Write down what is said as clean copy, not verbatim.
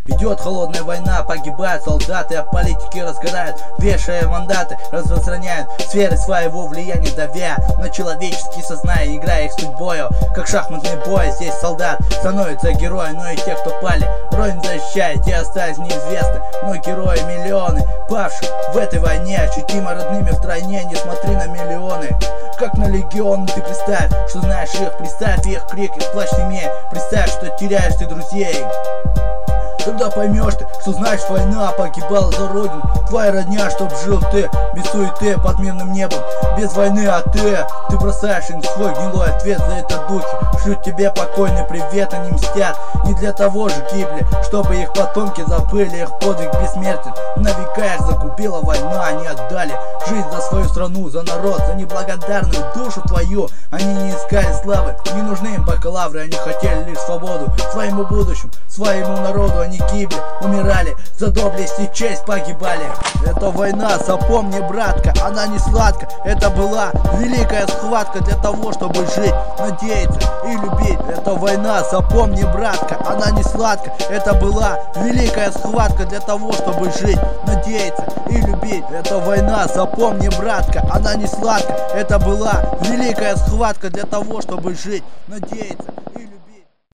Идет холодная война, погибают солдаты, а политики разгорают, вешая мандаты, распространяют сферы своего влияния, давя на человеческие сознания, играя их судьбою, как шахматный бой. Здесь солдат становится героем, но и те, кто пали, родину защищает, те остались неизвестны, но герои миллионы, павших в этой войне, ощутимо родными втройне, не смотри на миллионы, как на легионы. Ты представь, что знаешь их, представь их крик, их плач не имея, представь, что теряешь ты друзей. Когда поймешь ты, что значит война, погибала за родину твоя родня, чтоб жил ты без суеты под мирным небом, без войны, а ты бросаешь им свой гнилой ответ. За это духи шлют тебе покойный привет, они мстят, не для того же гибли, чтобы их потомки забыли, их подвиг бессмертен, на века их загубила война, они отдали жизнь за свою страну, за народ, за неблагодарную душу твою. Они не искали славы, не нужны им бакалавры, они хотели лишь свободу своему будущему, своему народу. Они гибли, умирали, за доблесть и честь погибали. Эта война, запомни, братка, она не сладка. Это была великая схватка для того, чтобы жить, надеяться и любить. Эта война, запомни, братка, она не сладка. Это была великая схватка для того, чтобы жить, надеяться и любить. Эта война, запомни, братка, она не сладка. Это была великая схватка для того, чтобы жить, надеяться